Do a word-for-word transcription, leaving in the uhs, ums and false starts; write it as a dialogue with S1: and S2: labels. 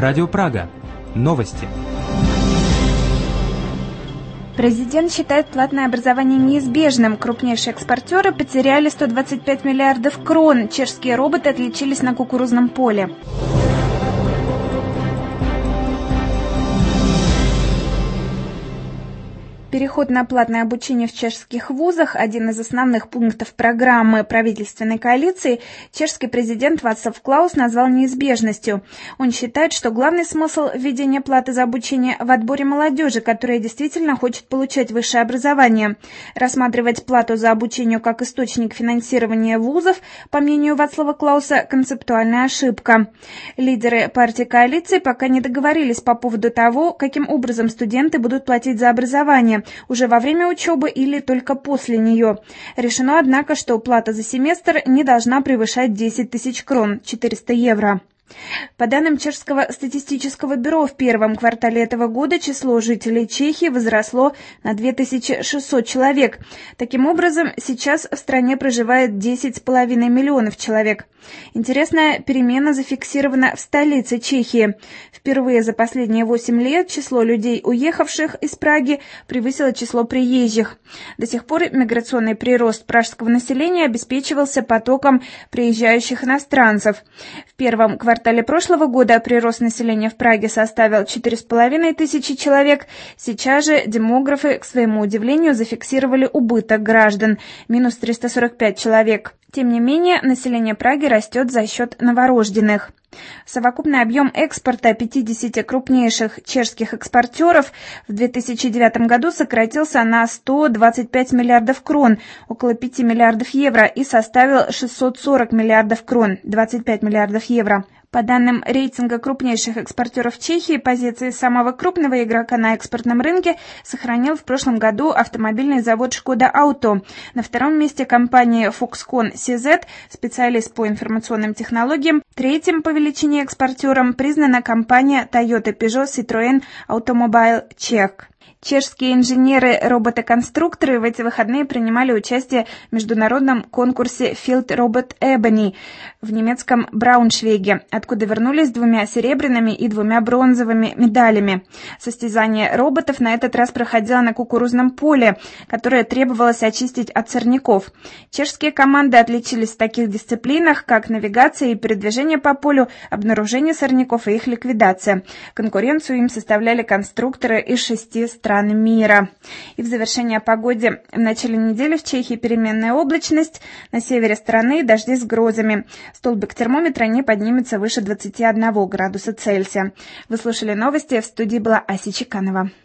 S1: Радио Прага. Новости.
S2: Президент считает платное образование неизбежным. Крупнейшие экспортеры потеряли сто двадцать пять миллиардов крон. Чешские роботы отличились на кукурузном поле. Переход на платное обучение в чешских вузах – один из основных пунктов программы правительственной коалиции. Чешский президент Václav Klaus назвал неизбежностью. Он считает, что главный смысл введения платы за обучение в отборе молодежи, которая действительно хочет получать высшее образование. Рассматривать плату за обучение как источник финансирования вузов, по мнению Václava Klausa, концептуальная ошибка. Лидеры партии коалиции пока не договорились по поводу того, каким образом студенты будут платить за образование. Уже во время учебы или только после нее. Решено, однако, что плата за семестр не должна превышать десять тысяч крон, четыреста евро. По данным Чешского статистического бюро, в первом квартале этого года число жителей Чехии возросло на две тысячи шестьсот человек. Таким образом, сейчас в стране проживает десять с половиной миллионов человек. Интересная перемена зафиксирована в столице Чехии. Впервые за последние восемь лет число людей, уехавших из Праги, превысило число приезжих. До сих пор миграционный прирост пражского населения обеспечивался потоком приезжающих иностранцев. В первом квартале В квартале прошлого года прирост населения в Праге составил четыре с половиной тысячи человек. Сейчас же демографы, к своему удивлению, зафиксировали убыток граждан – минус триста сорок пять человек. Тем не менее, население Праги растет за счет новорожденных. Совокупный объем экспорта пятидесяти крупнейших чешских экспортеров в две тысячи девятом году сократился на сто двадцать пять миллиардов крон, около пяти миллиардов евро, и составил шестьсот сорок миллиардов крон, двадцать пять миллиардов евро. По данным рейтинга крупнейших экспортеров Чехии, позиции самого крупного игрока на экспортном рынке сохранил в прошлом году автомобильный завод «Шкода Ауто». На втором месте компания Foxconn си зет, специалист по информационным технологиям. Третьим по величине экспортером признана компания Toyota Peugeot Citroën Automobile Czech. Чешские инженеры-роботы-конструкторы в эти выходные принимали участие в международном конкурсе Field Robot Ebony в немецком Брауншвейге, откуда вернулись двумя серебряными и двумя бронзовыми медалями. Состязание роботов на этот раз проходило на кукурузном поле, которое требовалось очистить от сорняков. Чешские команды отличились в таких дисциплинах, как навигация и передвижение по полю, обнаружение сорняков и их ликвидация. Конкуренцию им составляли конструкторы из шести стран мира. И в завершение о погоде. В начале недели в Чехии переменная облачность, на севере страны дожди с грозами. Столбик термометра не поднимется выше двадцати одного градуса Цельсия. Вы слушали новости, в студии была Ася Чеканова.